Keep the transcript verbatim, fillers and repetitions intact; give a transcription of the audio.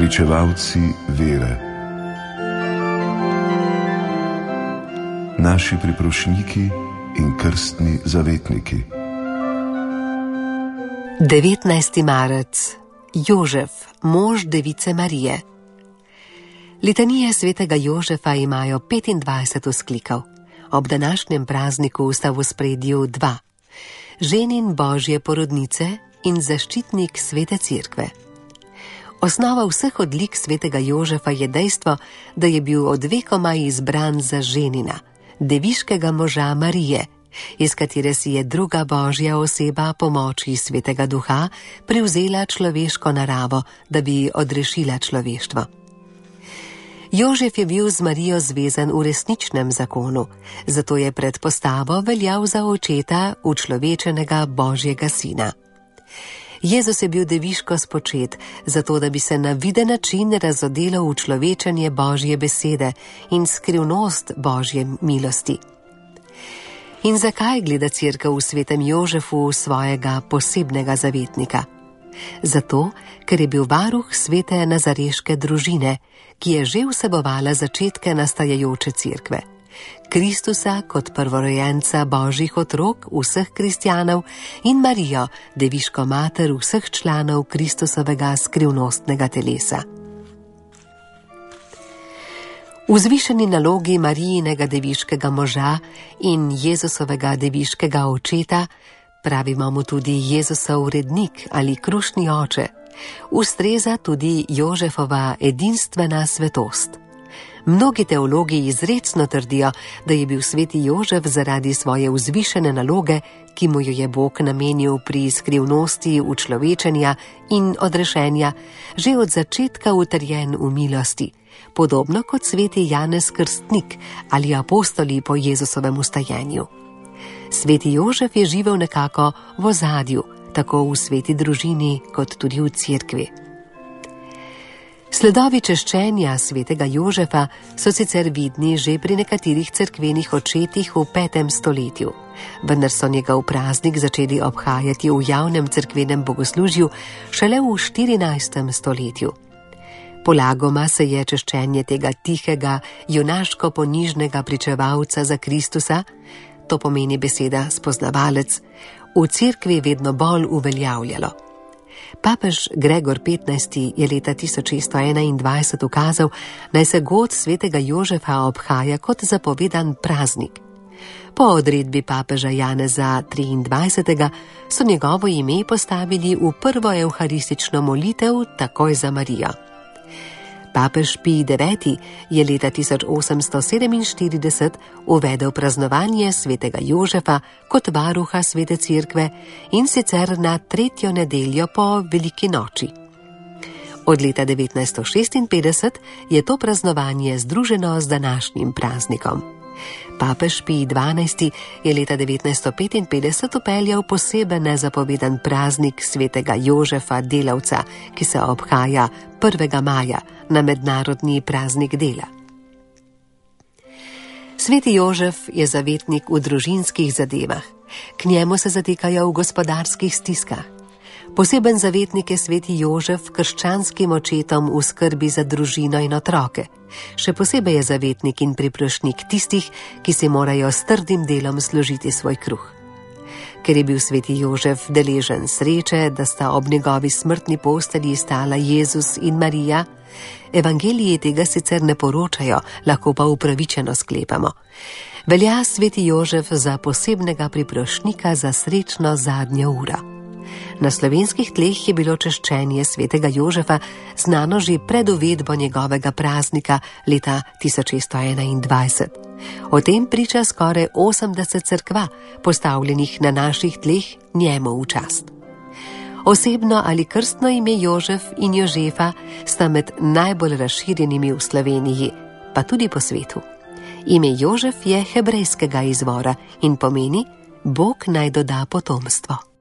pričevalci vere. Naši priprošniki in krstni zavetniki. devetnajsti marec. Jožef, mož device Marije. Litanije svetega Jožefa imajo petindvajset vzklikov. Ob današnjem prazniku sta v ospredju dva: ženin Božje porodnice in zaščitnik svete cerkve. Osnova vseh odlik svetega Jožefa je dejstvo, da je bil od vekoma izbran za ženina, deviškega moža Marije, iz katere si je druga Božja oseba po moči svetega duha prevzela človeško naravo, da bi odrešila človeštvo. Jožef je bil z Marijo zvezan v resničnem zakonu, zato je pred postavo veljal za očeta učlovečenega Božjega sina. Jezus je bil deviško spočet, zato da bi se na viden način razodelo v človečenje Božje besede in skrivnost Božje milosti. In zakaj gleda cerkev v svetem Jožefu svojega posebnega zavetnika? Zato, ker je bil varuh svete nazareške družine, ki je že vsebovala začetke nastajajoče cerkve. Kristusa kot prvorojenca Božjih otrok vseh kristjanov in Marijo, deviško mater vseh članov Kristusovega skrivnostnega telesa. V zvišeni nalogi Marijinega deviškega moža in Jezusovega deviškega očeta, pravimo mu tudi Jezusov urednik ali krušni oče, ustreza tudi Jožefova edinstvena svetost. Mnogi teologi izrecno trdijo, da je bil sveti Jožef zaradi svoje vzvišene naloge, ki mu jo je Bog namenil pri skrivnosti učlovečenja in odrešenja, že od začetka utrjen v milosti, podobno kot sveti Janez Krstnik ali apostoli po Jezusovem vstajenju. Sveti Jožef je živel nekako v ozadju, tako v sveti družini kot tudi v cerkvi. Sledovi češčenja svetega Jožefa so sicer vidni že pri nekaterih cerkvenih očetih v petem stoletju, vendar so njegov praznik začeli obhajati v javnem cerkvenem bogoslužju šele v štirinajstem stoletju. Polagoma se je češčenje tega tihega, junaško ponižnega pričevalca za Kristusa, to pomeni beseda spoznavalec, v cerkvi vedno bolj uveljavljalo. Papež Gregor petnajsti je leta tisoč šeststo enaindvajset ukazal, naj se god svetega Jožefa obhaja kot zapovedan praznik. Po odredbi papeža Janeza triindvajsetega so njegovo ime postavili v prvo evharistično molitev takoj za Marijo. Papež Pij deveti je leta tisoč osemsto sedeminštirideset uvedel praznovanje svetega Jožefa kot varuha svete cerkve in sicer na tretjo nedeljo po veliki noči. Od leta devetnajststo šestinpetdeset je to praznovanje združeno z današnjim praznikom. Papež Pij dvanajsti je leta devetnajststo petinpetdeset upeljal poseben nezapovedan praznik svetega Jožefa delavca, ki se obhaja prvega maja na mednarodni praznik dela. Sveti Jožef je zavetnik v družinskih zadevah, k njemu se zatekajo v gospodarskih stiskah. Poseben zavetnik je sveti Jožef krščanskim očetom v skrbi za družino in otroke. Še posebej je zavetnik in priprošnik tistih, ki si morajo s trdim delom služiti svoj kruh. Ker je bil sveti Jožef deležen sreče, da sta ob njegovi smrtni postelji stala Jezus in Marija, evangeliji tega sicer ne poročajo, lahko pa upravičeno sklepamo. Velja sveti Jožef za posebnega priprošnika za srečno zadnjo uro. Na slovenskih tleh je bilo češčenje svetega Jožefa znano že pred uvedbo njegovega praznika leta tisoč šeststo enaindvajset. O tem priča skoraj osemdeset cerkva, postavljenih na naših tleh njemu v čast. Osebno ali krstno ime Jožef in Jožefa sta med najbolj razširjenimi v Sloveniji, pa tudi po svetu. Ime Jožef je hebrejskega izvora in pomeni Bog naj doda potomstvo.